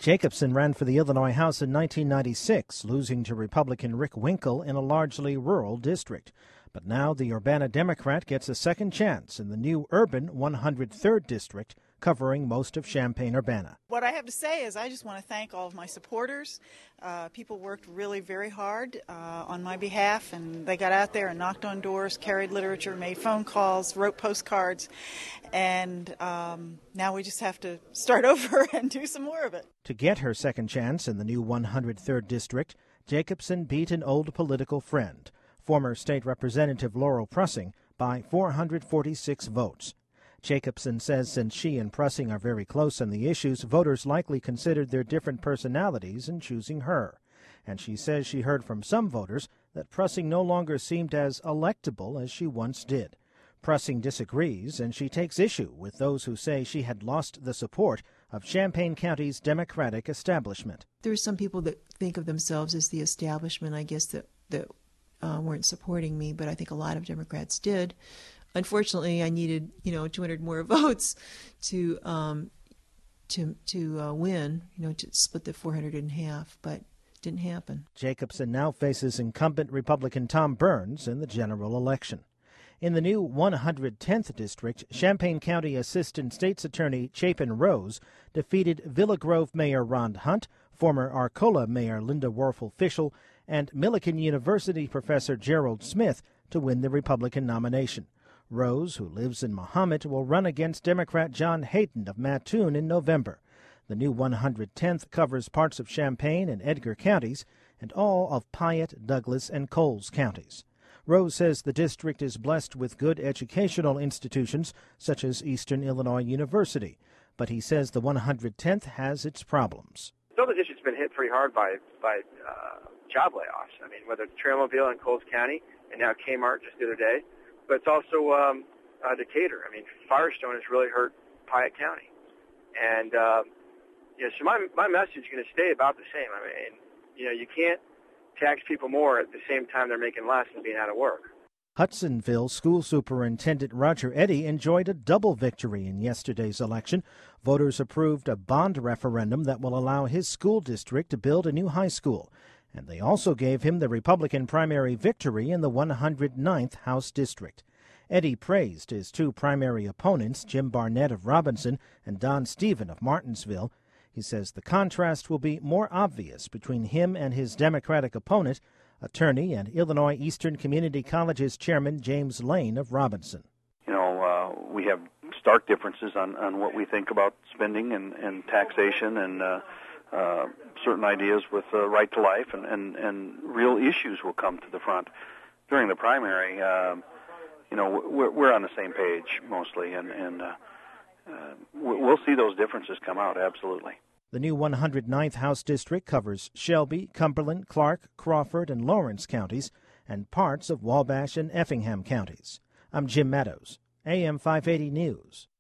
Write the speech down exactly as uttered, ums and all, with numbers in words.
Jacobson ran for the Illinois House in nineteen ninety-six, losing to Republican Rick Winkle in a largely rural district. But now the Urbana Democrat gets a second chance in the new urban one hundred third District, covering most of Champaign-Urbana. What I have to say is I just want to thank all of my supporters. Uh, people worked really very hard uh, on my behalf, and they got out there and knocked on doors, carried literature, made phone calls, wrote postcards, and um, now we just have to start over and do some more of it. To get her second chance in the new one hundred third District, Jacobson beat an old political friend, former State Representative Laurel Prussing, by four hundred forty-six votes. Jacobson says since she and Prussing are very close on the issues, voters likely considered their different personalities in choosing her. And she says she heard from some voters that Prussing no longer seemed as electable as she once did. Prussing disagrees, and she takes issue with those who say she had lost the support of Champaign County's Democratic establishment. There are some people that think of themselves as the establishment, I guess, that, that uh, weren't supporting me, but I think a lot of Democrats did. Unfortunately, I needed, you know, two hundred more votes to um, to to uh, win, you know, to split the four hundred in half, but it didn't happen. Jacobson now faces incumbent Republican Tom Burns in the general election. In the new one hundred tenth District, Champaign County Assistant State's Attorney Chapin Rose defeated Villa Grove Mayor Ron Hunt, former Arcola Mayor Linda Warfel-Fischel, and Millikan University Professor Gerald Smith to win the Republican nomination. Rose, who lives in Mahomet, will run against Democrat John Hayden of Mattoon in November. The new one hundred tenth covers parts of Champaign and Edgar counties and all of Piatt, Douglas, and Coles counties. Rose says the district is blessed with good educational institutions such as Eastern Illinois University, but he says the one hundred tenth has its problems. Still, the district's been hit pretty hard by by uh, job layoffs. I mean, whether it's Trailmobile in Coles County and now Kmart just the other day. But it's also um, uh, Decatur. I mean, Firestone has really hurt Piatt County. And, uh, you know, so my, my message is going to stay about the same. I mean, you know, you can't tax people more at the same time they're making less and being out of work. Hudsonville School Superintendent Roger Eddy enjoyed a double victory in yesterday's election. Voters approved a bond referendum that will allow his school district to build a new high school. And they also gave him the Republican primary victory in the one hundred ninth House District. Eddy praised his two primary opponents, Jim Barnett of Robinson and Don Stephen of Martinsville. He says the contrast will be more obvious between him and his Democratic opponent, attorney and Illinois Eastern Community College's chairman James Lane of Robinson. You know, uh, we have stark differences on, on what we think about spending and, and taxation and uh, uh, certain ideas with uh, right to life, and, and, and real issues will come to the front. During the primary, uh, you know, we're, we're on the same page mostly, and, and uh, uh, we'll see those differences come out, absolutely. The new one hundred ninth House District covers Shelby, Cumberland, Clark, Crawford, and Lawrence counties, and parts of Wabash and Effingham counties. I'm Jim Meadows, A M five eighty News.